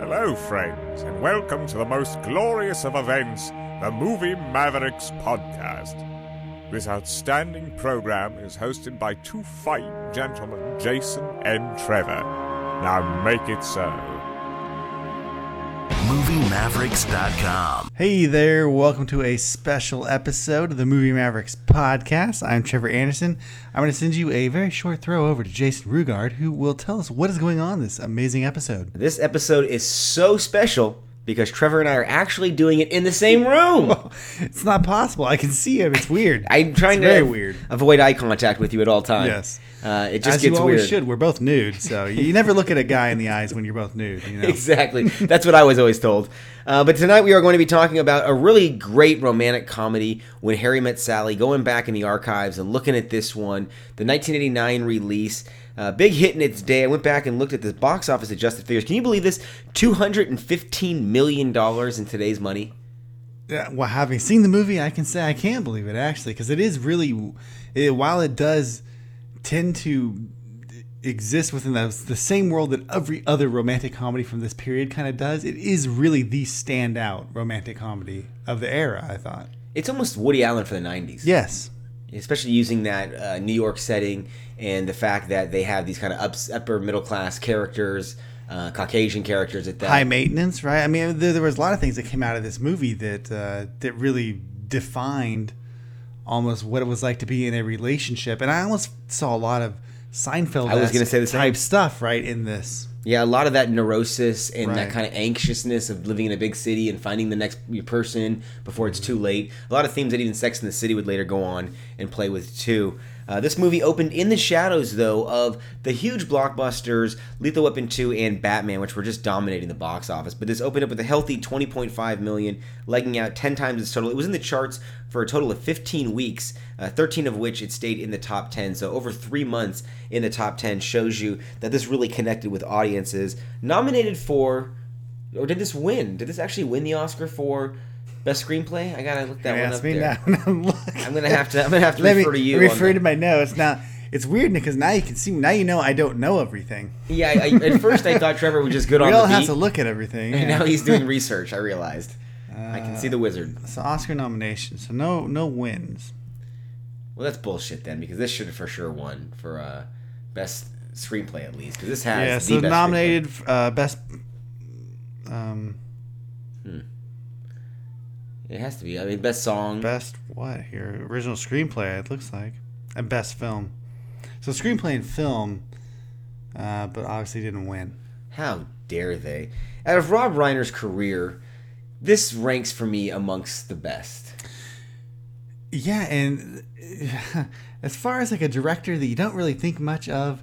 Hello, friends, and welcome to the most glorious of events, the Movie Mavericks podcast. This outstanding program is hosted by two fine gentlemen, Jason and Trevor. Now make it so. MovieMavericks.com. Hey there, welcome to a special episode of the Movie Mavericks podcast. I'm Trevor Anderson. I'm going to send you a very short throw over to Jason Rugard, who will tell us what is going on in this amazing episode. This episode is so special because Trevor and I are actually doing it in the same room. It's not possible. I can see him. It's weird. I'm trying very to weird. avoid eye contact with you at all times. Yes. It just As gets you always weird. should. We're both nude, so you never look at a guy in the eyes when you're both nude. You know? Exactly. That's what I was always told. But tonight we are going to be talking about a really great romantic comedy, When Harry Met Sally, going back in the archives and looking at this one, the 1989 release. Big hit in its day. I went back and looked at the box office adjusted figures. Can you believe this? $215 million in today's money. Yeah, well, having seen the movie, I can say I can't believe it, actually, because it is really, while it does tend to exist within the same world that every other romantic comedy from this period kind of does, it is really the standout romantic comedy of the era, I thought. It's almost Woody Allen for the 90s. Yes. Especially using that New York setting and the fact that they have these kind of upper middle class characters, Caucasian characters at that. High maintenance, right? I mean, there was a lot of things that came out of this movie that really defined almost what it was like to be in a relationship. And I almost saw a lot of Seinfeld I was going to say the same type stuff, right, in this. Yeah, a lot of that neurosis and Right. that kind of anxiousness of living in a big city and finding the next person before it's too late. A lot of themes that even Sex and the City would later go on and play with too. This movie opened in the shadows, though, of the huge blockbusters Lethal Weapon 2 and Batman, which were just dominating the box office. But this opened up with a healthy $20.5 million, legging out 10 times its total. It was in the charts for a total of 15 weeks, 13 of which it stayed in the top 10. So over 3 months in the top 10 shows you that this really connected with audiences. Nominated for, or did this win? Did this actually win the Oscar for Best Screenplay? I gotta look that one up there. I'm gonna have to refer to you. Refer to my notes. Now, it's weird because now you can see. Now you know I don't know everything. Yeah, at first I thought Trevor was just good on the We all beat. have to look at everything. And yeah. now he's doing research. I realized. I can see the wizard. So Oscar nominations. So no wins. Well, that's bullshit then, because this should have for sure won for Best Screenplay at least, because this has so the best nominated best. It has to be. I mean, best song. Best what here? Original screenplay. It looks like, and best film. So screenplay and film, but obviously didn't win. How dare they? Out of Rob Reiner's career, this ranks for me amongst the best. Yeah, and as far as like a director that you don't really think much of,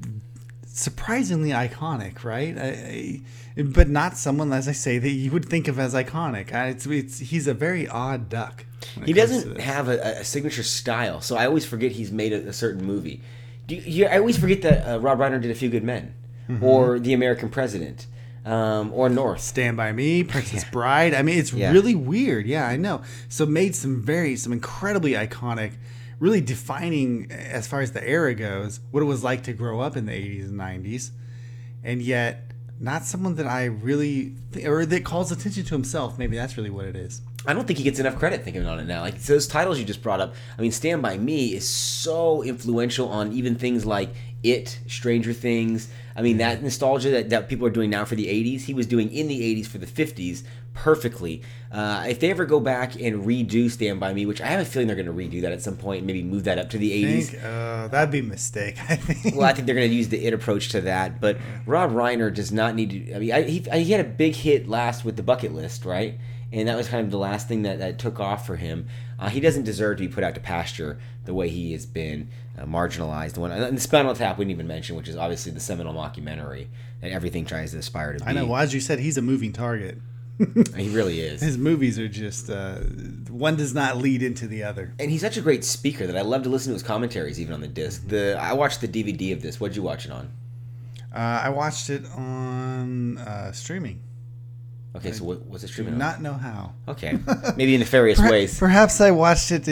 surprisingly iconic, right? But not someone, as I say, that you would think of as iconic. He's a very odd duck. He doesn't have a signature style, so I always forget he's made a certain movie. I always forget that Rob Reiner did A Few Good Men, or The American President, or North. Stand By Me, Princess Bride. I mean, it's really weird. Yeah, I know. So made some incredibly iconic, really defining, as far as the era goes, what it was like to grow up in the 80s and 90s. And yet, not someone that I really, or that calls attention to himself. Maybe that's really what it is. I don't think he gets enough credit thinking on it now. Like those titles you just brought up. I mean, Stand By Me is so influential on even things like It, Stranger Things. I mean, that nostalgia that people are doing now for the 80s, he was doing in the 80s for the 50s perfectly. If they ever go back and redo Stand By Me, which I have a feeling they're going to redo that at some point, maybe move that up to the 80s. That'd be a mistake, I think. Well, I think they're going to use the It approach to that. But Rob Reiner does not need to. I mean, he had a big hit last with The Bucket List, right? And that was kind of the last thing that took off for him. He doesn't deserve to be put out to pasture the way he has been marginalized. And the Spinal Tap we didn't even mention, which is obviously the seminal mockumentary that everything tries to aspire to be. I know. Well, as you said, he's a moving target. He really is. His movies are just, one does not lead into the other. And he's such a great speaker that I love to listen to his commentaries even on the disc. I watched the DVD of this. What'd you watch it on? I watched it on streaming. Okay, so what's it streaming Do on? not know how. Okay, maybe in nefarious ways. Perhaps I watched it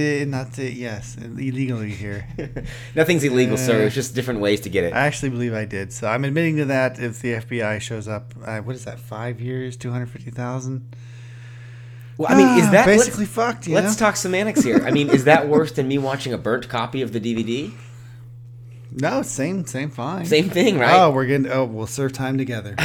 illegally here. Nothing's illegal, sir. It's just different ways to get it. I actually believe I did. So I'm admitting to that. If the FBI shows up, what is that? 5 years, 250,000. Well, I mean, is that basically fucked? Let's talk semantics here. I mean, is that worse than me watching a burnt copy of the DVD? No, same fine. Same thing, right? We'll serve time together.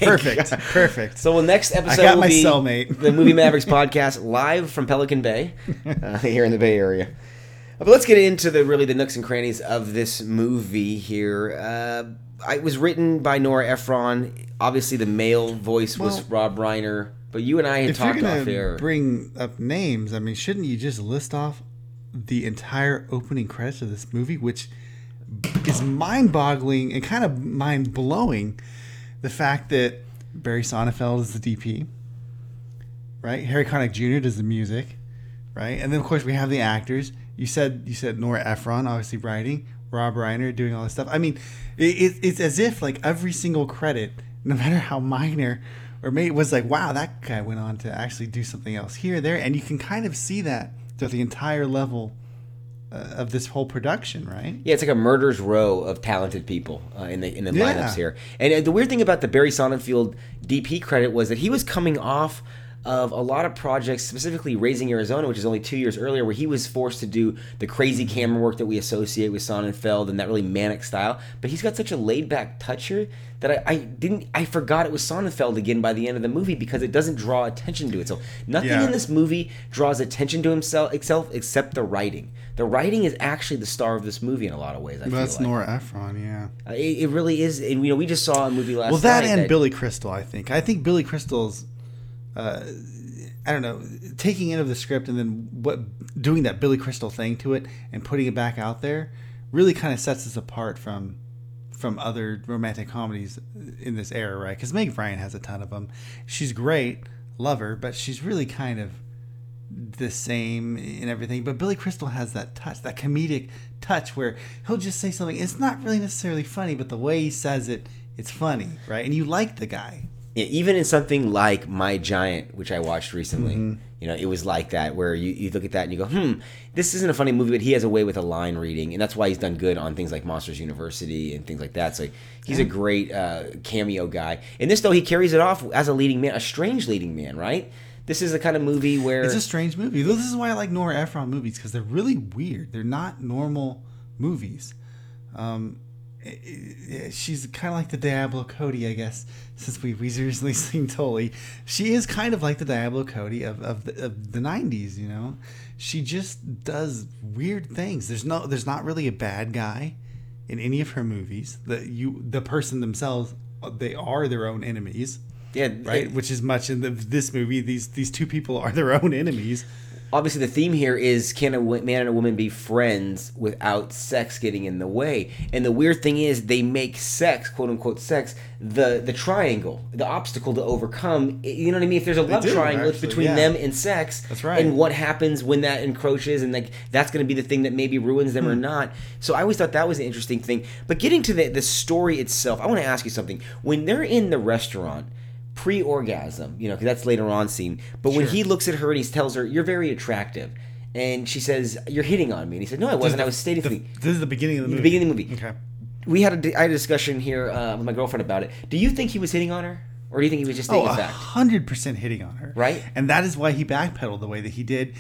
Perfect. So, next episode I got will my be cellmate. The Movie Mavericks podcast live from Pelican Bay, here in the Bay Area. But let's get into the nooks and crannies of this movie here. It was written by Nora Ephron. Obviously, the male voice was Rob Reiner. But you and I had talked off air. If you're going to bring up names, I mean, shouldn't you just list off the entire opening credits of this movie, which is mind-boggling and kind of mind-blowing. The fact that Barry Sonnenfeld is the DP, right? Harry Connick Jr. does the music, right? And then, of course, we have the actors. You said Nora Ephron, obviously writing, Rob Reiner doing all this stuff. I mean, it's as if, like, every single credit, no matter how minor or maybe it was like, wow, that guy went on to actually do something else here, there. And you can kind of see that throughout the entire level of this whole production, right? Yeah, it's like a murder's row of talented people in the lineups here. And the weird thing about the Barry Sonnenfeld DP credit was that he was coming off of a lot of projects, specifically Raising Arizona, which is only 2 years earlier, where he was forced to do the crazy camera work that we associate with Sonnenfeld and that really manic style. But he's got such a laid-back touch here that I forgot it was Sonnenfeld again by the end of the movie because it doesn't draw attention to itself. Nothing in this movie draws attention to itself except the writing. The writing is actually the star of this movie in a lot of ways. That's Nora Ephron, yeah. It really is, and we just saw a movie last night. Well, that and Billy Crystal, I think. I think Billy Crystal's, I don't know, taking into the script and then doing that Billy Crystal thing to it and putting it back out there really kind of sets us apart from other romantic comedies in this era, right? Because Meg Ryan has a ton of them. She's great, love her, but she's really kind of the same in everything. But Billy Crystal has that touch, that comedic touch where he'll just say something. It's not really necessarily funny, but the way he says it, it's funny, right? And you like the guy. Yeah, even in something like My Giant, which I watched recently, it was like that, where you look at that and you go, this isn't a funny movie, but he has a way with a line reading, and that's why he's done good on things like Monsters University and things like that. So he's a great cameo guy. In this, though, he carries it off as a leading man, a strange leading man, right? This is the kind of movie where... It's a strange movie. This is why I like Nora Ephron movies, because they're really weird. They're not normal movies. She's kind of like the Diablo Cody, I guess, since we recently seen Tully. She is kind of like the Diablo Cody of the 90s, She just does weird things. There's not really a bad guy in any of her movies. The person themselves, they are their own enemies. Yeah, right. Which is much in this movie. These two people are their own enemies. Obviously, the theme here is, can a man and a woman be friends without sex getting in the way? And the weird thing is, they make sex, quote unquote sex, the triangle, the obstacle to overcome. You know what I mean? If there's a love triangle, it's between them and sex. That's right. And what happens when that encroaches, and that's going to be the thing that maybe ruins them or not. So I always thought that was an interesting thing. But getting to the story itself, I want to ask you something. When they're in the restaurant, pre-orgasm, because that's later on scene. But when he looks at her and he tells her, "You're very attractive," and she says, "You're hitting on me," and he said, "No, I wasn't. I was stating something." This is the beginning of the movie. The beginning of the movie. Okay. I had a discussion here with my girlfriend about it. Do you think he was hitting on her, or do you think he was just stating a fact? 100% hitting on her. Right. And that is why he backpedaled the way that he did,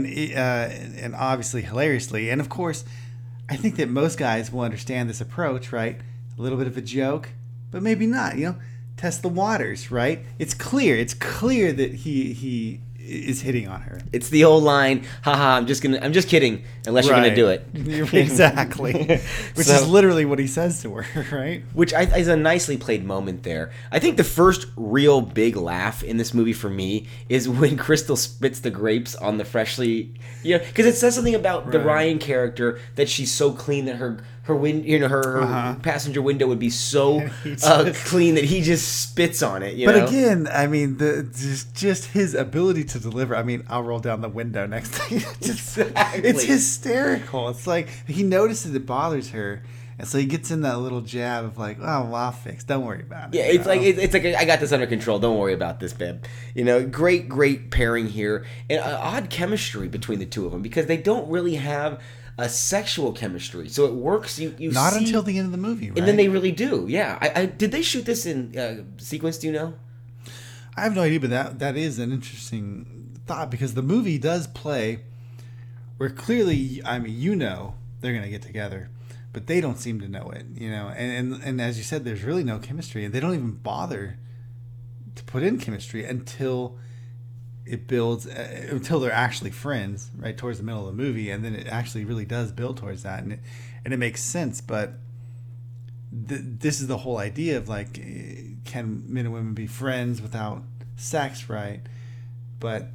and obviously hilariously. And of course, I think that most guys will understand this approach, right? A little bit of a joke, but maybe not. Test the waters, right? It's clear that he is hitting on her. It's the old line, haha, I'm just kidding, unless you're gonna do it. Exactly. Which is literally what he says to her, right? Which is a nicely played moment there. I think the first real big laugh in this movie for me is when Crystal spits the grapes on the freshly, because it says something about the Ryan character that she's so clean that her passenger window would be so clean that he just spits on it. But again, I mean, just his ability to deliver. I mean, I'll roll down the window next thing. It's hysterical. It's like he notices it bothers her, And so he gets in that little jab of like, oh, well, I'll fix. Don't worry about it. Yeah, it's like I got this under control. Don't worry about this, babe. Great pairing here, and odd chemistry between the two of them because they don't really have a sexual chemistry, so it works. You not see, until the end of the movie, right? And then they really do. Yeah, did they shoot this in sequence? Do you know? I have no idea, but that is an interesting thought because the movie does play where clearly, I mean, they're gonna get together, but they don't seem to know it, and as you said, there's really no chemistry, and they don't even bother to put in chemistry until it builds, until they're actually friends, right towards the middle of the movie, and then it actually really does build towards that, and it makes sense. But this is the whole idea of like, can men and women be friends without sex, right? But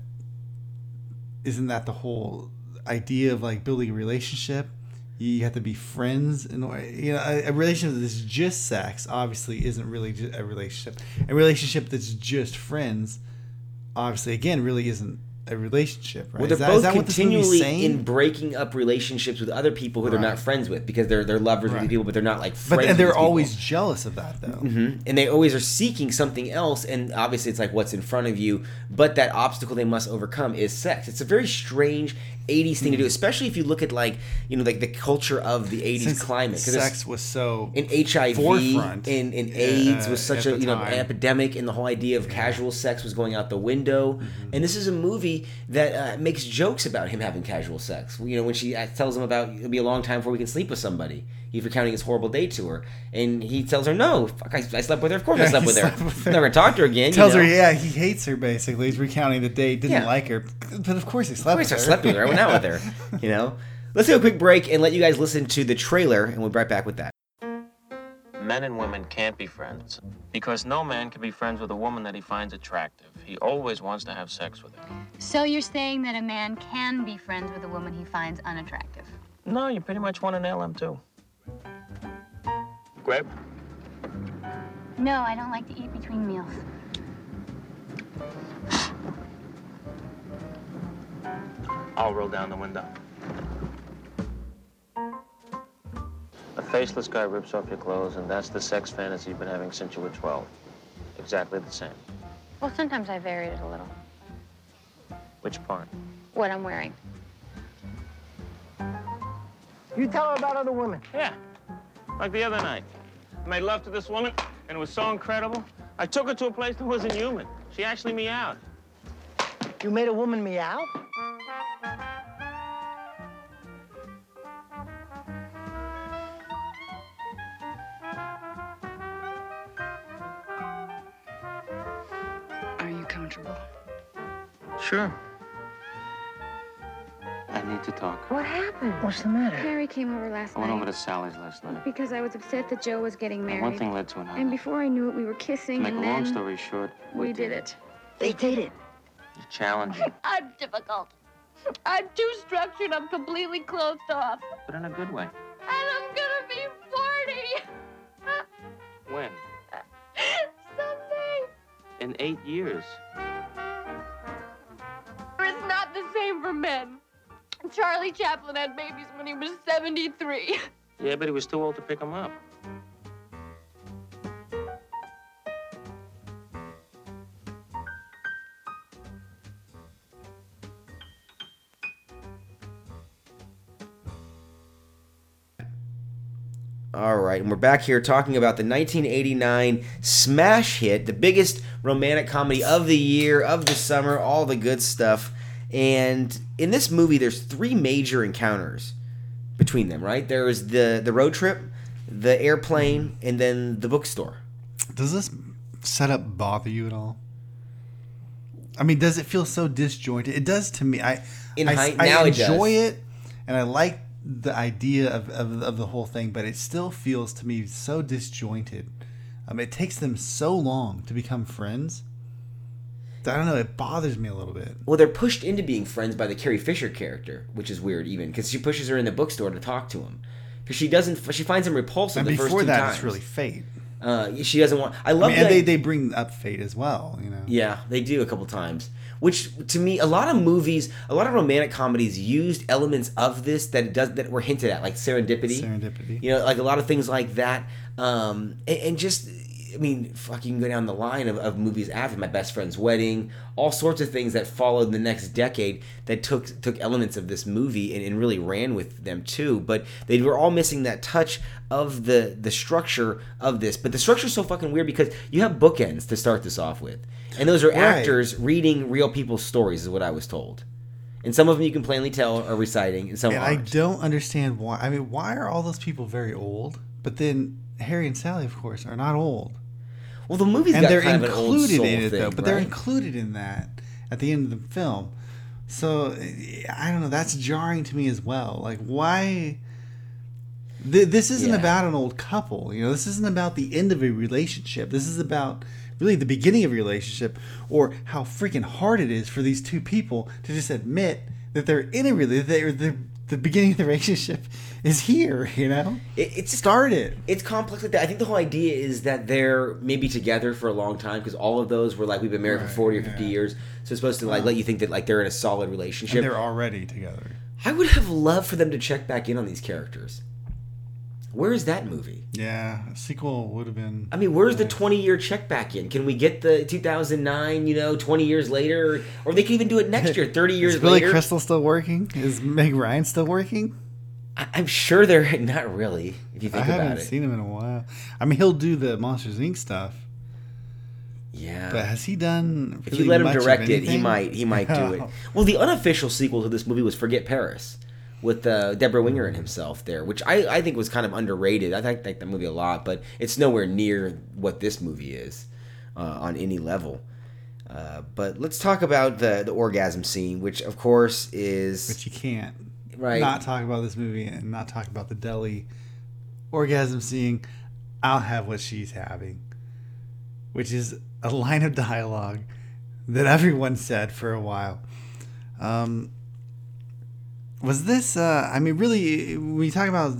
isn't that the whole idea of like building a relationship? You have to be friends, and a relationship that's just sex obviously isn't really a relationship. A relationship that's just friends, obviously, again, really isn't a relationship, right? Well, they're both continually in breaking up relationships with other people who they're not friends with because they're lovers with these people, but they're not like friends. And they're always jealous of that, though. Mm-hmm. And they always are seeking something else, and obviously it's like what's in front of you, but that obstacle they must overcome is sex. It's a very strange 80s thing to do, especially if you look at like the culture of the 80s climate. Sex was so in HIV forefront, and AIDS was such a epidemic, and the whole idea of casual sex was going out the window. And this is a movie that makes jokes about him having casual sex. When she tells him about it'll be a long time before we can sleep with somebody, he's recounting his horrible date to her, and he tells her, "No, fuck, I slept with her. Of course I slept with her. Never talked to her again." Tells her, he hates her. Basically, he's recounting the date. Didn't like her, but of course he slept with her. I slept with her. I went out with her. Let's take a quick break and let you guys listen to the trailer, and we'll be right back with that. Men and women can't be friends because no man can be friends with a woman that he finds attractive. He always wants to have sex with her. So you're saying that a man can be friends with a woman he finds unattractive? No, you pretty much want to nail him too. Grape? No, I don't like to eat between meals. I'll roll down the window. A faceless guy rips off your clothes, and that's the sex fantasy you've been having since you were 12. Exactly the same. Well, sometimes I varied it a little. Which part? What I'm wearing. You tell her about other women. Yeah, like the other night. I made love to this woman, and it was so incredible. I took her to a place that wasn't human. She actually meowed. You made a woman meow? Are you comfortable? Sure. I need to talk. What happened? What's the matter? Harry came over last I went night. over to Sally's last night. Because I was upset that Joe was getting And married. one thing led to another. And before I knew it, we were kissing, To make and a long then story short, we did it. They did it. You're challenging, I'm difficult. I'm too structured. I'm completely closed off. but in a good way. And I'm gonna be 40. When? Someday. In 8 years. It's not the same for men. Charlie Chaplin had babies when he was 73. Yeah, but he was too old to pick them up. All right, and we're back here talking about the 1989 smash hit, the biggest romantic comedy of the year, of the summer, all the good stuff. And in this movie, there's 3 major encounters between them, right? There's the road trip, the airplane, and then the bookstore. Does this setup bother you at all? I mean, does it feel so disjointed? It does to me. I enjoy it, and I like the idea of the whole thing, but it still feels to me so disjointed. It takes them so long to become friends. I don't know, it bothers me a little bit. Well, they're pushed into being friends by the Carrie Fisher character, which is weird even, because she pushes her in the bookstore to talk to him. Because she finds him repulsive and the first 2 before that, times. it's really fate. She doesn't want. I love and that they bring up fate as well. Yeah, they do a couple times. Which to me, a lot of movies, a lot of romantic comedies used elements of this that were hinted at, like serendipity. Like a lot of things like that. And just, I mean, fuck, you can go down the line of movies after My Best Friend's Wedding, all sorts of things that followed the next decade that took elements of this movie and really ran with them too. But they were all missing that touch of the structure of this. But the structure's so fucking weird because you have bookends to start this off with. And those are actors reading real people's stories, is what I was told. And some of them you can plainly tell are reciting, and some aren't. I don't understand why. I mean, why are all those people very old? But then Harry and Sally, of course, are not old. Well, the movie's got kind of an old soul thing, though. But right? they're included in that at the end of the film. So I don't know. That's jarring to me as well. Like, why? This isn't about an old couple. This isn't about the end of a relationship. This is about really the beginning of a relationship, or how freaking hard it is for these two people to just admit that they're in a relationship. The beginning of the relationship is here. It's started. It's complex like that. I think the whole idea is that they're maybe together for a long time, because all of those were like, we've been married for 40 or 50 years. So it's supposed to let you think that like they're in a solid relationship. And they're already together. I would have loved for them to check back in on these characters. Where is that movie? Yeah, a sequel would have been... I mean, where's the 20-year check back in? Can we get the 2009, 20 years later? Or they can even do it next year, 30 years later. Is Billy Crystal still working? Is Meg Ryan still working? I'm sure they're... Not really, if you think about it. I haven't seen him in a while. I mean, he'll do the Monsters, Inc. stuff. Yeah. But has he done... If you let him direct it, he might do it. Well, the unofficial sequel to this movie was Forget Paris, with Deborah Winger and himself there, which I think was kind of underrated. I like that movie a lot, but it's nowhere near what this movie is on any level. But let's talk about the orgasm scene, which of course is... But you can't not talk about this movie and not talk about the deli orgasm scene. I'll have what she's having, which is a line of dialogue that everyone said for a while. Was this, I mean, really, when you talk about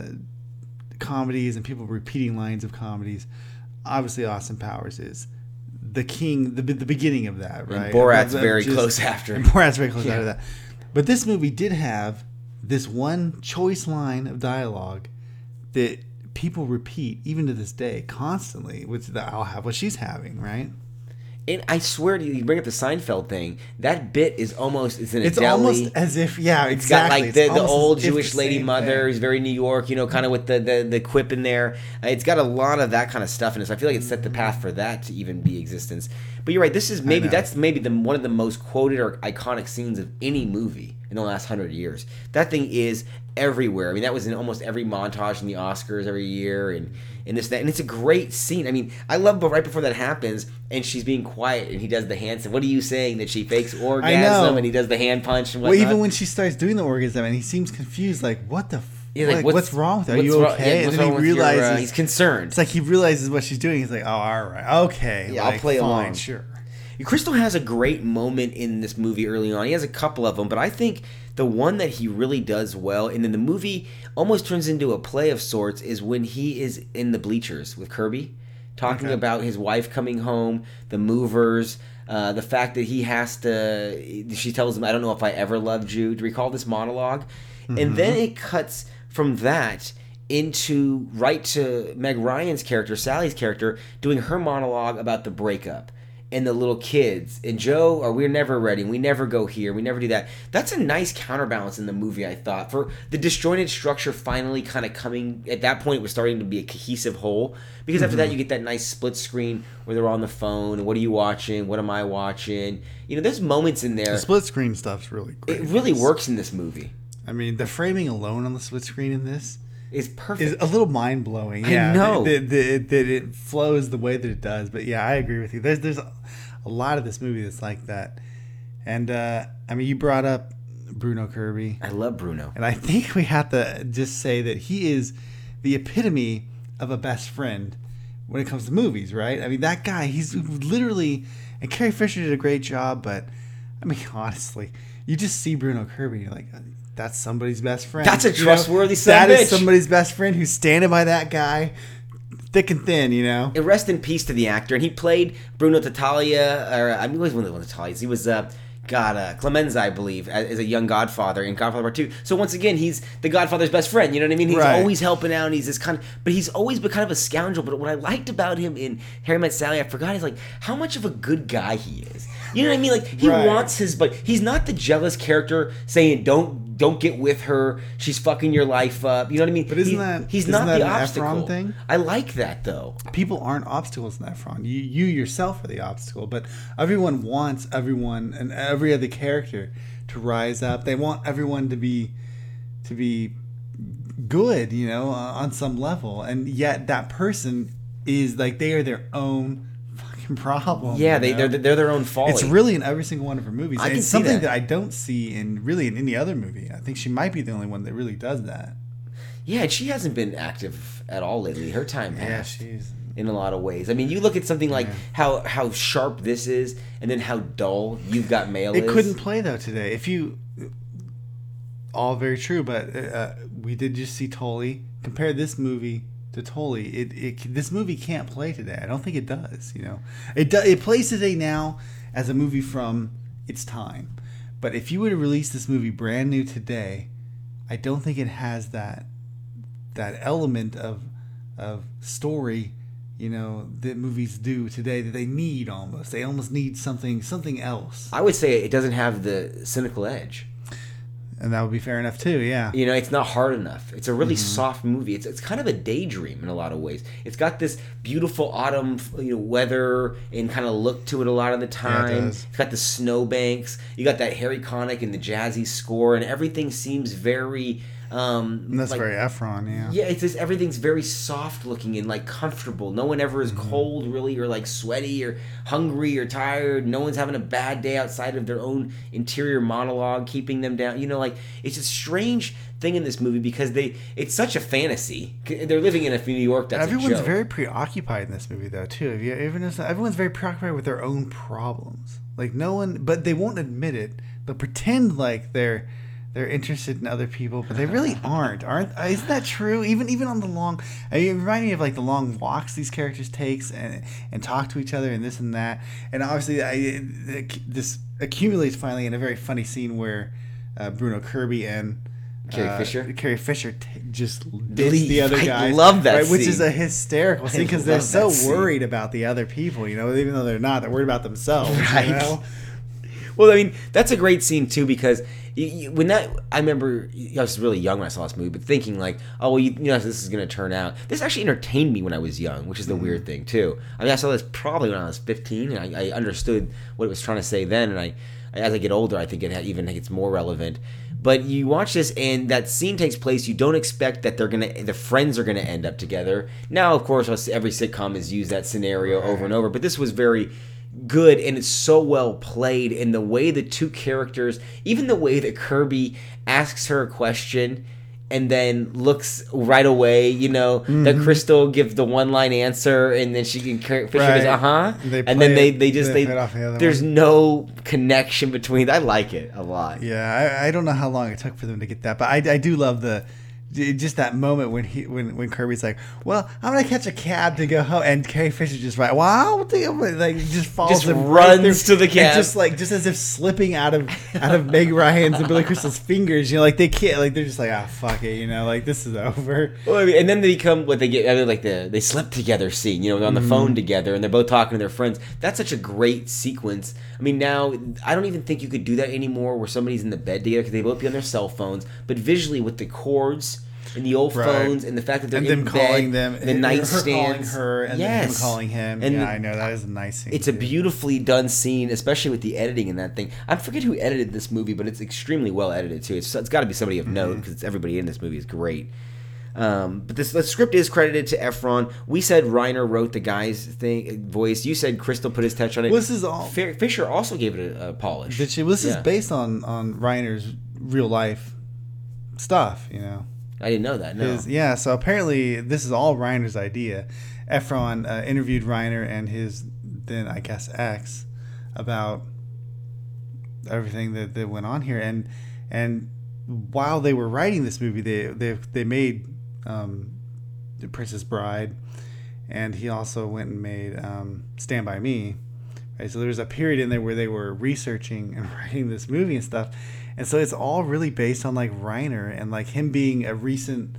comedies and people repeating lines of comedies, obviously Austin Powers is the king, the beginning of that, right? And Borat's very close after. And Borat's very close after that. But this movie did have this one choice line of dialogue that people repeat, even to this day, constantly, with the I'll have what she's having, right? And I swear to you bring up the Seinfeld thing. That bit is almost it's in a it's deli. Almost as if exactly. It's got like the old Jewish lady mother thing. who's very New York, kind of with the quip in there. It's got a lot of that kind of stuff in it. So I feel like it set the path for that to even be existence. But you're right. This is that's maybe one of the most quoted or iconic scenes of any movie in the last 100 years. That thing is everywhere. I mean, that was in almost every montage in the Oscars every year, and this that, and it's a great scene. I mean, I love, but right before that happens, and she's being quiet, and he does the hand. What are you saying that she fakes orgasm, and he does the hand punch and whatnot? Well, even when she starts doing the orgasm, and he seems confused, like what the. He's like what's wrong with her? Are you okay? Yeah, and then he realizes he's concerned. It's like he realizes what she's doing. He's like, oh, all right, okay, yeah, I'll play along. Sure. Crystal has a great moment in this movie early on. He has a couple of them, but I think the one that he really does well, and then the movie almost turns into a play of sorts, is when he is in the bleachers with Kirby, talking about his wife coming home, the movers, the fact that he has to... She tells him, I don't know if I ever loved you. Do you recall this monologue? Mm-hmm. And then it cuts from that into right to Meg Ryan's character, Sally's character, doing her monologue about the breakup. And the little kids, and Joe, or we're never ready, we never go here, we never do that. That's a nice counterbalance in the movie, I thought, for the disjointed structure finally kind of coming. At that point, it was starting to be a cohesive whole, because after that, you get that nice split screen where they're on the phone. What are you watching? What am I watching? There's moments in there. The split screen stuff's really great. It really works in this movie. I mean, the framing alone on the split screen in this is perfect. Is a little mind blowing. Yeah, I know that it flows the way that it does. But yeah, I agree with you. There's a lot of this movie that's like that. And I mean, you brought up Bruno Kirby. I love Bruno, and I think we have to just say that he is the epitome of a best friend when it comes to movies, right? I mean, that guy, he's literally. And Carrie Fisher did a great job, but I mean, honestly, you just see Bruno Kirby, and you're like, that's somebody's best friend. That's a trustworthy son of a bitch. That is somebody's best friend who's standing by that guy thick and thin, you know. And rest in peace to the actor. And he played Bruno Tattaglia, or I mean, he was one of the Tattaglias. He was Clemenza, I believe, as a young Godfather in Godfather Part 2. So once again, he's the Godfather's best friend. You know what I mean? He's always helping out. And he's this but he's always been kind of a scoundrel. But what I liked about him in Harry Met Sally, I forgot, is like how much of a good guy he is. You know what I mean? Like he wants his, but he's not the jealous character saying don't get with her. She's fucking your life up. You know what I mean? But he's not the obstacle Efron thing? I like that though. People aren't obstacles in Efron. You yourself are the obstacle. But everyone wants everyone and every other character to rise up. They want everyone to be good, you know, on some level. And yet that person is like they are their own fucking problem. Yeah, they're their own folly. It's really in every single one of her movies. I can it's see something that. that I don't see in any other movie. I think she might be the only one that really does that. Yeah, and she hasn't been active at all lately. Her time passed. She's in a lot of ways. I mean, you look at something like how sharp this is, and then how dull You've Got Mail is. It couldn't play though today. All very true, but we did just see Tully. Compare this movie to Tully. This movie can't play today. I don't think it does. You know, it plays today now as a movie from its time. But if you were to release this movie brand new today, I don't think it has that element of story, you know, that movies do today that they need almost. They almost need something else. I would say it doesn't have the cynical edge. And that would be fair enough too, yeah. You know, it's not hard enough. It's a really soft movie. It's kind of a daydream in a lot of ways. It's got this beautiful autumn, weather and kind of look to it a lot of the time. Yeah, it does. It's got the snowbanks. You got that Harry Connick and the jazzy score, and everything seems very. And that's very Efron, yeah. Yeah, it's just everything's very soft looking and like comfortable. No one ever is cold really, or like sweaty or hungry or tired. No one's having a bad day outside of their own interior monologue keeping them down. You know, like it's a strange thing in this movie because it's such a fantasy. They're living in a New York that's Everyone's a joke. very preoccupied in this movie though too. Have you ever noticed that? Everyone's very preoccupied with their own problems. Like no one, but they won't admit it. They'll pretend like they're interested in other people, but they really aren't. Isn't that true? Even on the long, it reminds me of like the long walks these characters takes and talk to each other and this and that. And obviously, this accumulates finally in a very funny scene where Bruno Kirby and Carrie Fisher just ditch the other guy. I love that scene. Which is a hysterical scene because they're so worried about the other people, you know, even though they're not. They're worried about themselves, right? You know? Well, I mean, that's a great scene too because I remember I was really young when I saw this movie, but thinking like, oh well, you know, this is going to turn out. This actually entertained me when I was young, which is the weird thing too. I mean, I saw this probably when I was 15, and I understood what it was trying to say then, and as I get older, I think it even gets more relevant. But you watch this, and that scene takes place. You don't expect that the friends are gonna end up together. Now, of course, every sitcom has used that scenario over and over, but this was very good, and it's so well played. In the way the two characters, even the way that Kirby asks her a question and then looks right away, you know, that Crystal gives the one-line answer, and then Fisher goes, uh-huh, and then there's no connection between. I like it a lot. Yeah, I don't know how long it took for them to get that, but I do love just that moment when Kirby's like, well, I'm gonna catch a cab to go home, and Carrie Fisher just wow, like just falls, just and runs to the cab, just as if slipping out of Meg Ryan's and Billy Crystal's fingers, you know, like they can't, like they're just like, ah, fuck it, you know, like this is over. Well, I mean, and then they become what they get. I mean, like they slept together scene, you know, on the phone together, and they're both talking to their friends. That's such a great sequence. I mean, now I don't even think you could do that anymore, where somebody's in the bed together because they both be on their cell phones, but visually with the chords and the old phones and the fact that they're and in them bed, calling them, the nightstands, her calling her, and then him calling him. And yeah, I know that is a nice scene. It's a beautifully done scene, especially with the editing in that thing. I forget who edited this movie, but it's extremely well edited too. It's got to be somebody of note because everybody in this movie is great. But the script is credited to Efron. We said Reiner wrote the guy's voice. You said Crystal put his touch on it. Well, this is all. Fisher also gave it a polish. Did she? Well, this is based on Reiner's real life stuff, you know. I didn't know that. No. So apparently this is all Reiner's idea. Efron interviewed Reiner and his then I guess ex about everything that went on here, and while they were writing this movie, they made The Princess Bride, and he also went and made Stand By Me. Right? So there's a period in there where they were researching and writing this movie and stuff, and so it's all really based on like Reiner and like him being a recent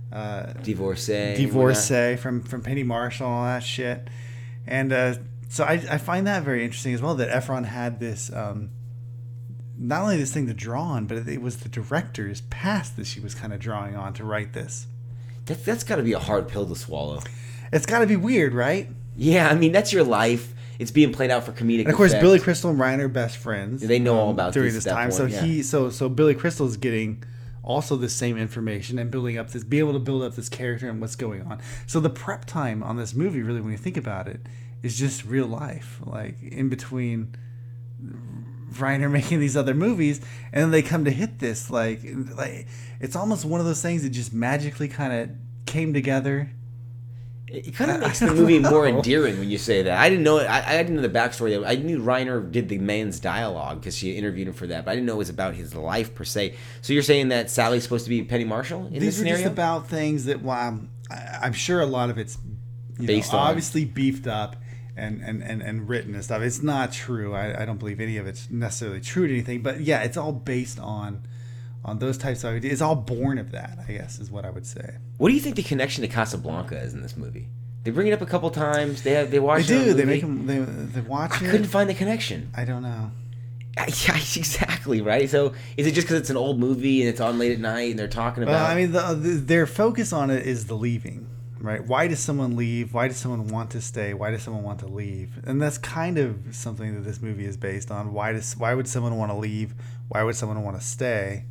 divorcee from Penny Marshall and all that shit. And so I find that very interesting as well, that Ephron had this not only this thing to draw on, but it was the director's past that she was kind of drawing on to write this. That's got to be a hard pill to swallow. It's got to be weird, right? Yeah, I mean, that's your life. It's being played out for comedic and of course, effect. Billy Crystal and Ryan are best friends. They know all about during this this time. Point, so Billy Crystal is getting also the same information and be able to build up this character and what's going on. So the prep time on this movie, really, when you think about it, is just real life. Like in between Reiner making these other movies, and then they come to hit this. Like it's almost one of those things that just magically kind of came together. It kind of makes the movie more endearing when you say that. I didn't know it. I didn't know the backstory. I knew Reiner did the man's dialogue because she interviewed him for that, but I didn't know it was about his life per se. So you're saying that Sally's supposed to be Penny Marshall in this scenario? These are just about things that, well, I'm sure a lot of it's based on, obviously beefed up and written and stuff. It's not true. I don't believe any of it's necessarily true to anything, but yeah, it's all based on those types of ideas. It's all born of that, I guess, is what I would say. What do you think the connection to Casablanca is in this movie? They bring it up a couple times. They watch it. They do. They make them. They watch it. I couldn't find the connection. I don't know. Yeah, exactly, right? So is it just because it's an old movie and it's on late at night and they're talking about... Well, I mean, their focus on it is the leaving, right? Why does someone leave? Why does someone want to stay? Why does someone want to leave? And that's kind of something that this movie is based on. Why would someone want to leave? Why would someone want to stay?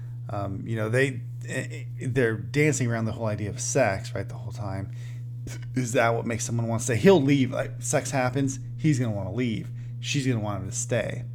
They're dancing around the whole idea of sex, right, the whole time. Is that what makes someone want to stay? He'll leave. Like, sex happens, he's going to want to leave. She's going to want him to stay.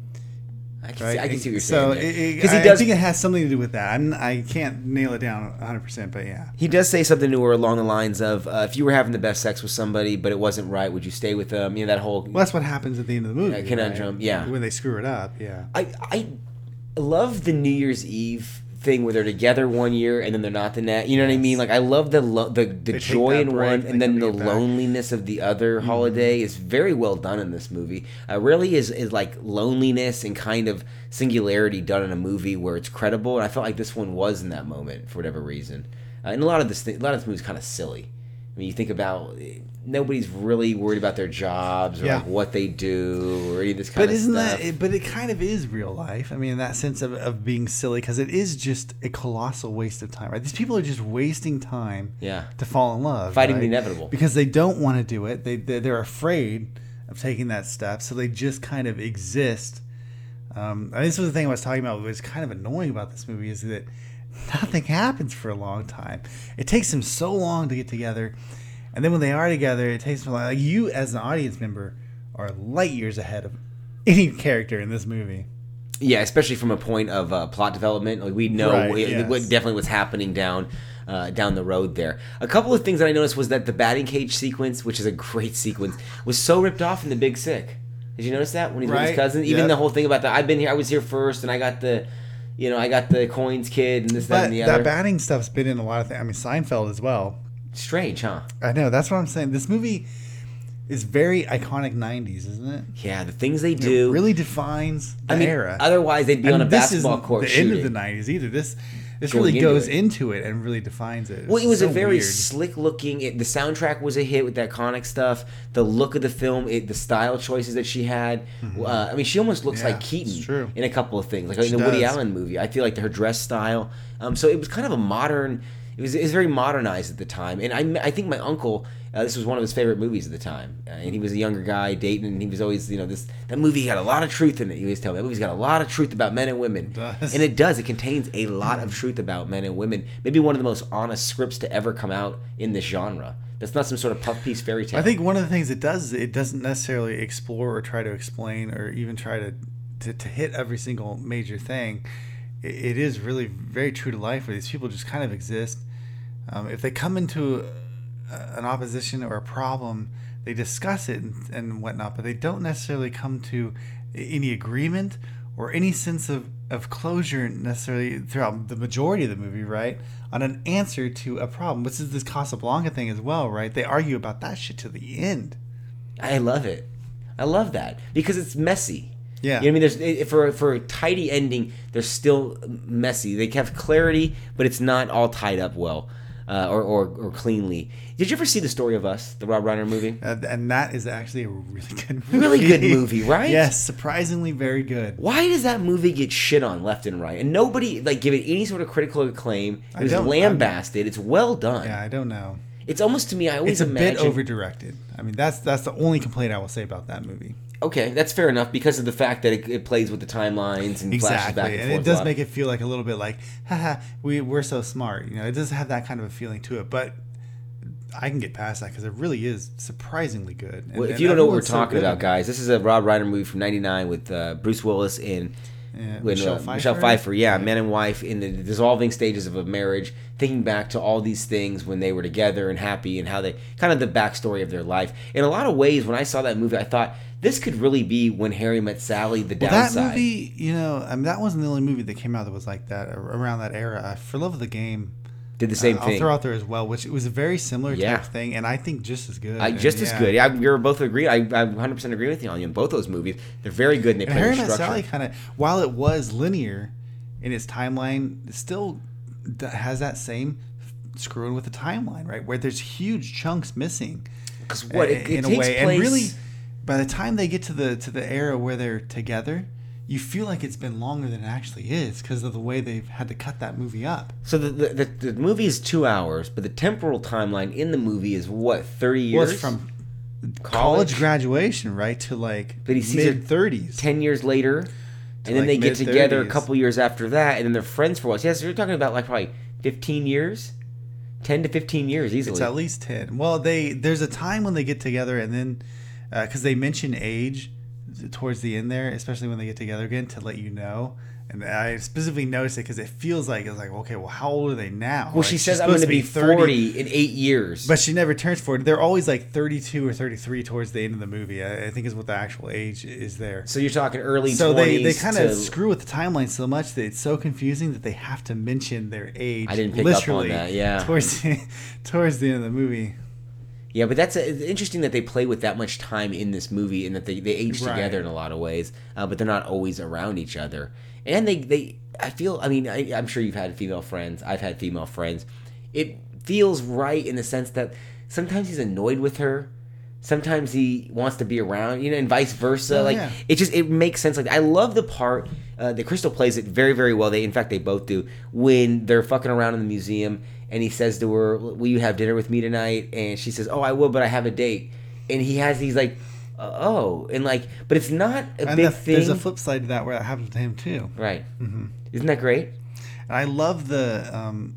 I can see what you're saying. So I think it has something to do with that. I can't nail it down 100%, but yeah. He does say something to her along the lines of, if you were having the best sex with somebody, but it wasn't right, would you stay with them? That whole... Well, that's what happens at the end of the movie. Conundrum, right? Yeah. When they screw it up, yeah. I love the New Year's Eve thing where they're together one year and then they're not the next. You know what I mean? Like, I love the joy in one and then the loneliness of the other holiday is very well done in this movie. Really is like loneliness and kind of singularity done in a movie where it's credible, and I felt like this one was in that moment for whatever reason. And a lot of this movie is kind of silly. I mean, you think about nobody's really worried about their jobs or like what they do or any of this kind of stuff. But it kind of is real life. I mean, in that sense of being silly, because it is just a colossal waste of time, right? These people are just wasting time to fall in love. Fighting the inevitable. Because they don't want to do it. They're afraid of taking that step, so they just kind of exist. This was the thing I was talking about. What was kind of annoying about this movie is that nothing happens for a long time. It takes them so long to get together, and then when they are together, it takes them like you as an audience member are light years ahead of any character in this movie. Yeah, especially from a point of plot development. Like we know definitely what's happening down the road there. A couple of things that I noticed was that the batting cage sequence, which is a great sequence, was so ripped off in The Big Sick. Did you notice that when he's with his cousin? Even the whole thing about I was here first, and I got the coins kid, and this, that, and the other. That batting stuff's been in a lot of things. I mean, Seinfeld as well. Strange, huh? I know. That's what I'm saying. This movie is very iconic 90s, isn't it? Yeah, the things they do. It really defines the era. Otherwise, they'd be on a basketball court shooting. This isn't the end of the 90s either. This really goes into it and really defines it. Well, it was so a very slick-looking... The soundtrack was a hit with that iconic stuff. The look of the film, the style choices that she had. Mm-hmm. I mean, she almost looks like Keaton in a couple of things. Like in the Woody Allen movie. I feel like her dress style. So it was kind of a modern... It was very modernized at the time. And I think my uncle... this was one of his favorite movies at the time. And he was a younger guy dating, and he was always, that movie had a lot of truth in it. He always tell me, that movie's got a lot of truth about men and women. And it does. It contains a lot of truth about men and women. Maybe one of the most honest scripts to ever come out in this genre. That's not some sort of puff piece fairy tale. I think one of the things it does is it doesn't necessarily explore or try to explain or even try to hit every single major thing. It is really very true to life where these people just kind of exist. If they come into an opposition or a problem, they discuss it and whatnot, but they don't necessarily come to any agreement or any sense of closure necessarily throughout the majority of the movie, right? On an answer to a problem, which is this Casablanca thing as well, right? They argue about that shit to the end. I love it. I love that because it's messy. Yeah. You know what I mean? There's for a tidy ending, they're still messy. They have clarity, but it's not all tied up well or cleanly. Did you ever see The Story of Us, the Rob Reiner movie? And that is actually a really good movie. Really good movie, right? Yes, surprisingly very good. Why does that movie get shit on left and right? And nobody give it any sort of critical acclaim. It was lambasted. It's well done. Yeah, I don't know. It's almost to me, I always imagine... It's a bit over-directed. I mean, that's the only complaint I will say about that movie. Okay, that's fair enough because of the fact that it plays with the timelines and flashes back and forth. And it does make it feel like a little bit like, haha, we're so smart. You know, it does have that kind of a feeling to it, but I can get past that because it really is surprisingly good. Well, if you don't know what we're talking about, guys, this is a Rob Reiner movie from '99 with Bruce Willis and Michelle Pfeiffer. Yeah, man and wife in the dissolving stages of a marriage, thinking back to all these things when they were together and happy and how they kind of the backstory of their life. In a lot of ways, when I saw that movie, I thought this could really be When Harry Met Sally, The Downside. That movie, you know, I mean, that wasn't the only movie that came out that was like that around that era. For Love of the Game did the same thing. I'll throw out there as well, which it was a very similar type of thing, and I think just as good. As good. Yeah, we were both agree. I 100% agree with you on both those movies. They're very good, and they play Harry with Met structure. Sally kind of, while it was linear in its timeline, it still has that same screwing with the timeline, right? Where there's huge chunks missing. Because it in takes a way, place... and really, by the time they get to the era where they're together, you feel like it's been longer than it actually is because of the way they've had to cut that movie up. So the movie is 2 hours, but the temporal timeline in the movie is what, 30 years? Well, it's from college graduation, right, to mid-30s. 10 years later, and then they get together a couple years after that, and then they're friends for a while. Yes, you're talking about probably 15 years? 10 to 15 years easily. It's at least 10. Well, there's a time when they get together, and then because they mention age towards the end there, especially when they get together again, to let you know. And I specifically noticed it because it feels like okay, well, how old are they now? Well, she says I'm going to be 40 in 8 years, but she never turns 40. They're always like 32 or 33 towards the end of the movie. I think is what the actual age is there. So you're talking early 20s. So they kind of screw with the timeline so much that it's so confusing that they have to mention their age. I didn't pick up on that. Yeah, towards the end of the movie. Yeah, but it's interesting that they play with that much time in this movie and that they age together in a lot of ways, but they're not always around each other. And I feel, I mean, I'm sure you've had female friends. I've had female friends. It feels right in the sense that sometimes he's annoyed with her. Sometimes he wants to be around, and vice versa. It makes sense. Like, I love the part that Crystal plays it very, very well. In fact, they both do when they're fucking around in the museum. And he says to her, "Will you have dinner with me tonight?" And she says, "Oh, I will, but I have a date." And he's like, "Oh," and but it's not a big thing. There's a flip side to that where that happens to him too. Right? Mm-hmm. Isn't that great? And I love the.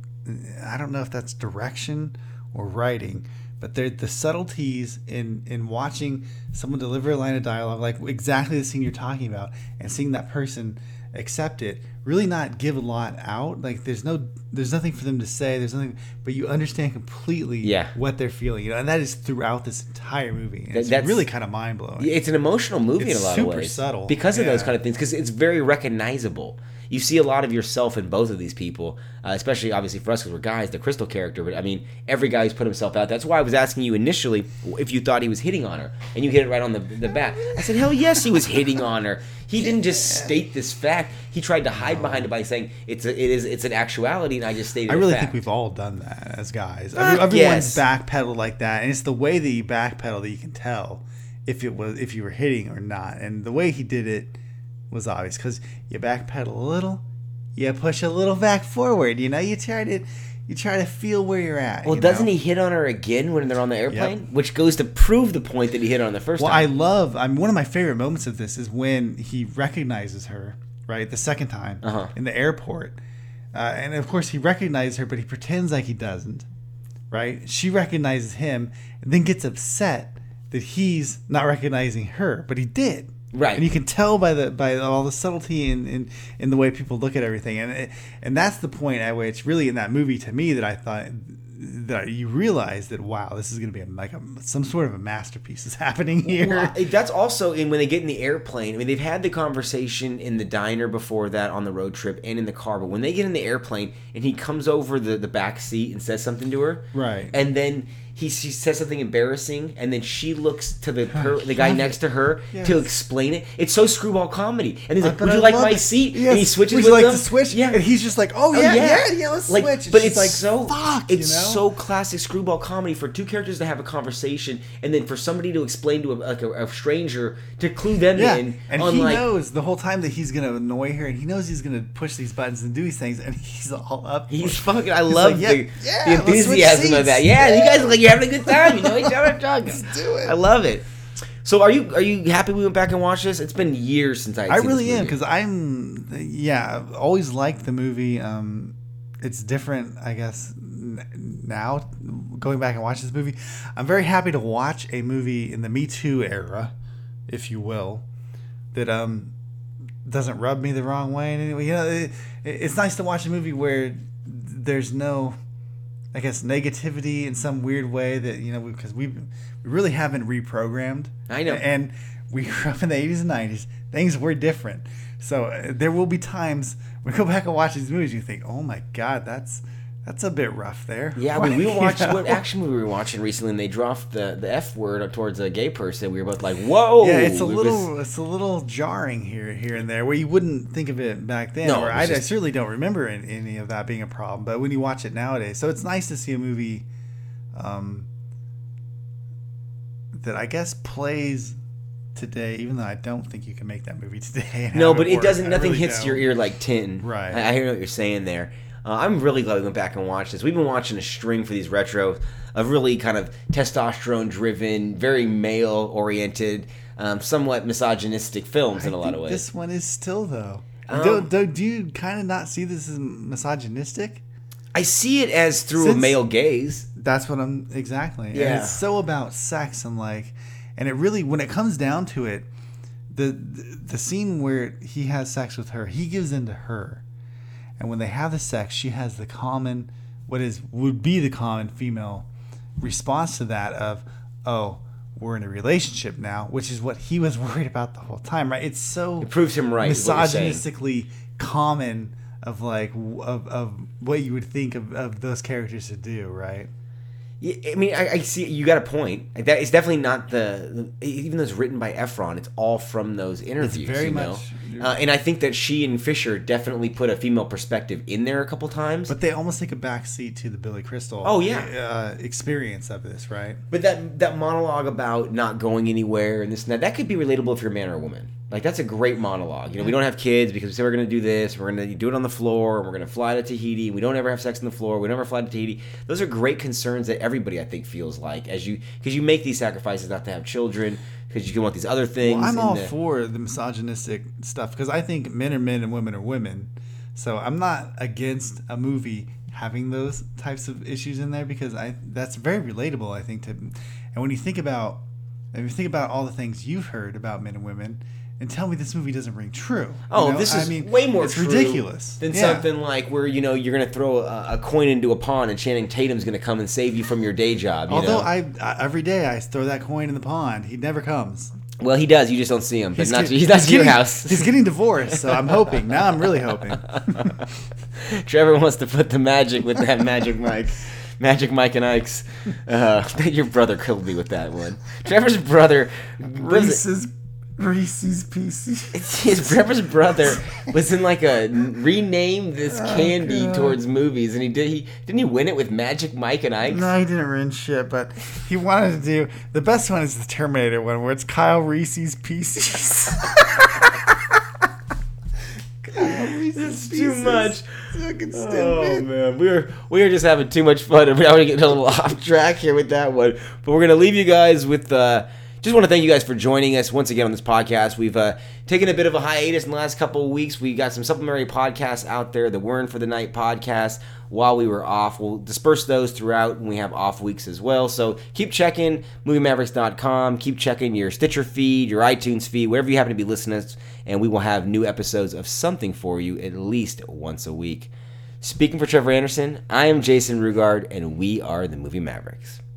I don't know if that's direction or writing, but the subtleties in watching someone deliver a line of dialogue, like exactly the scene you're talking about, and seeing that person accept it, really not give a lot out. Like there's nothing for them to say. There's nothing, but you understand completely what they're feeling. And that is throughout this entire movie. That's really kind of mind blowing. It's an emotional movie in a lot of ways. Super subtle because of those kind of things. Because it's very recognizable. You see a lot of yourself in both of these people, especially obviously for us because we're guys, the Crystal character. But I mean, every guy who's put himself out. That's why I was asking you initially if you thought he was hitting on her, and you hit it right on the bat. I said, hell yes, he was hitting on her. He didn't just state this fact. He tried to hide behind it by saying it's an actuality, and I just stated. I really think we've all done that as guys. Everyone's backpedaled like that, and it's the way that you backpedal that you can tell if you were hitting or not. And the way he did it was obvious because you backpedal a little, you push a little back forward. You try to feel where you're at. Well, doesn't he hit on her again when they're on the airplane? Yep. Which goes to prove the point that he hit on the first time. One of my favorite moments of this is when he recognizes her, right, the second time in the airport. And of course he recognizes her, but he pretends like he doesn't, right? She recognizes him and then gets upset that he's not recognizing her, but he did. Right, and you can tell by all the subtlety in the way people look at everything, and that's the point at which really in that movie to me that I thought that you realize that, wow, this is going to be some sort of a masterpiece is happening here. Well, that's also when they get in the airplane. I mean, they've had the conversation in the diner before that on the road trip and in the car. But when they get in the airplane and he comes over the back seat and says something to her, right, and then she says something embarrassing, and then she looks to the guy next to her to explain it. It's so screwball comedy. And he's like, "Would you like my seat?" Yes. And he switches Would with you like them. to switch? Yeah. And he's just like, "Oh yeah, let's switch." But it's like so fuck. It's so classic screwball comedy for two characters to have a conversation, and then for somebody to explain to a stranger to clue them in. And he knows the whole time that he's gonna annoy her, and he knows he's gonna push these buttons and do these things, and he's all up. He's fucking. I love like, the enthusiasm of that. Yeah, you guys are like, you're having a good time. You know each other. Let's do it. I love it. So are you happy we went back and watched this? It's been years since I really am, because I've always liked the movie. It's different, I guess, now going back and watching this movie. I'm very happy to watch a movie in the Me Too era, if you will, that doesn't rub me the wrong way. And it's nice to watch a movie where there's no, I guess, negativity in some weird way that, because we really haven't reprogrammed. I know. And we grew up in the 80s and 90s. Things were different. So there will be times we go back and watch these movies, you think, oh my God, that's a bit rough there. Yeah, we watched what action movie we were watching recently, and they dropped the F word towards a gay person. We were both like, whoa. Yeah, it's a little jarring here and there, where you wouldn't think of it back then. No, I certainly don't remember any of that being a problem. But when you watch it nowadays, so it's nice to see a movie that I guess plays today, even though I don't think you can make that movie today. No, but it doesn't. I Nothing really hits your ear like tin. Right. I hear what you're saying there. I'm really glad we went back and watched this. We've been watching a string for these retro of really kind of testosterone-driven, very male-oriented, somewhat misogynistic films in a lot of ways. This one is still, though. Do you kind of not see this as misogynistic? I see it as through a male gaze. That's what I'm exactly. Yeah. And it's so about sex and and it really, when it comes down to it, the scene where he has sex with her, he gives in to her. And when they have the sex, she has the common, would be the common female response to that of, oh, we're in a relationship now, which is what he was worried about the whole time, right? It's so it proves him right. Misogynistically common of of what you would think of those characters to do, right? Yeah, I mean, I see you got a point. That it's definitely not even though it's written by Efron, it's all from those interviews. It's very much, and I think that she and Fisher definitely put a female perspective in there a couple times. But they almost take a backseat to the Billy Crystal. Experience of this, right? But that monologue about not going anywhere and this and that could be relatable if you're a man or a woman. Like, that's a great monologue. We don't have kids because we say we're going to do this. We're going to do it on the floor. And we're going to fly to Tahiti. We don't ever have sex on the floor. We don't ever fly to Tahiti. Those are great concerns that everybody, I think, feels like because you make these sacrifices not to have children because you can want these other things. Well, I'm all for the misogynistic stuff because I think men are men and women are women. So I'm not against a movie having those types of issues in there because that's very relatable, I think. And when you think about all the things you've heard about men and women, and tell me this movie doesn't ring true. Oh, this is way more true ridiculous than something like where you're going to throw a coin into a pond and Channing Tatum's going to come and save you from your day job. Although every day I throw that coin in the pond, he never comes. Well, he does. You just don't see him. But he's not to your house. He's getting divorced, so I'm hoping. Now I'm really hoping. Trevor wants to put the magic with that Magic Mike. Magic Mike and Ike's. Your brother killed me with that one. Trevor's brother. Reese's Pieces. His Trevor's brother was in rename this candy towards movies, and didn't he win it with Magic Mike and Ike's? No, he didn't win shit, but he wanted to do the best one is the Terminator one where it's Kyle Reese's Pieces. It's too much. Oh man, we are just having too much fun, and we're going to get a little off track here with that one. But we're going to leave you guys with. Just want to thank you guys for joining us once again on this podcast. We've taken a bit of a hiatus in the last couple of weeks. We got some supplementary podcasts out there, the Wern for the Night podcast, while we were off. We'll disperse those throughout when we have off weeks as well. So keep checking MovieMavericks.com. Keep checking your Stitcher feed, your iTunes feed, wherever you happen to be listening, and we will have new episodes of something for you at least once a week. Speaking for Trevor Anderson, I am Jason Rugard, and we are the Movie Mavericks.